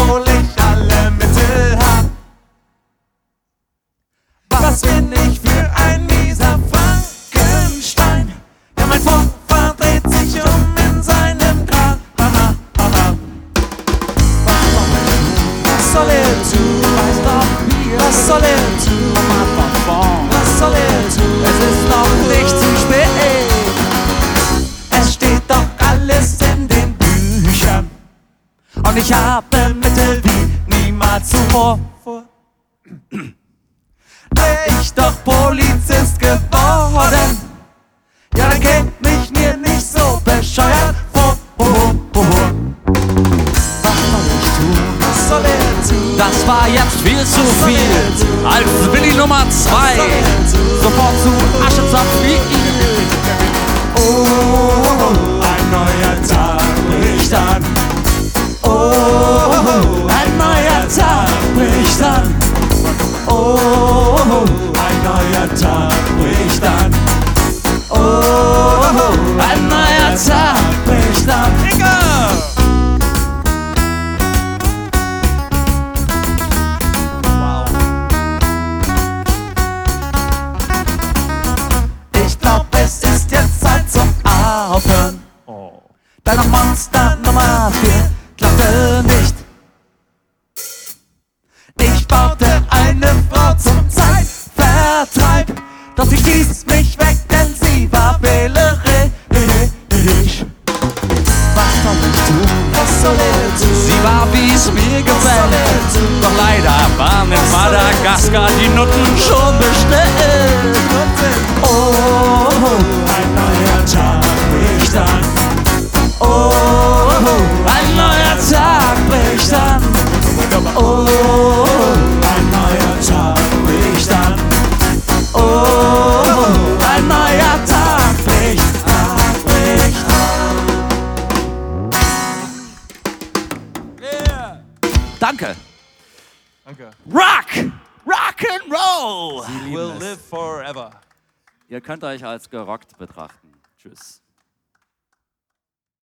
obwohl ich alle Mittel hab. Was bin ich für ein mieser Frankenstein? Ja, mein Vorfahr dreht sich in seinem Grab. Was soll er tun? Weiß doch wie. Was soll er tun? Was soll er tun? Es ist noch nicht zu spät. Es steht doch alles in den Büchern. Und ich habe Mittel wie niemals zuvor. Wär ich doch Polizist geworden, ja, dann käme ich mir nicht so bescheuert vor. Was soll ich tun? Was soll er tun? Das war jetzt viel zu viel. Als Willi Nummer 2 sofort zu Aschezapf wie ihn. Oh, ein neuer Tag bricht an. Oh, ein neuer Tag bricht an. Oh, ein neuer Tag bricht an. Oh, ein neuer Tag bricht an. Wow. Ich glaub, es ist jetzt Zeit zum Aufhören. Dein Monster Nummer 4 klappte nicht. Ich baute eine Frau zum Zeitvertreib, doch sie stieß mich weg, denn sie war wählerisch. Was soll ich tun? Was soll er tun? Sie war, wie es mir gefällt. Doch leider waren in Madagaskar die Nutten schon bestellt. Oh, ein neuer Tag bricht an. Oh, Ein neuer Tag bricht an. oh, ein neuer Tag bricht an. Oh, ein neuer Tag bricht an, bricht an. Danke. Danke. Rock! Rock and Roll! Will live forever. Ihr könnt euch als gerockt betrachten. Tschüss.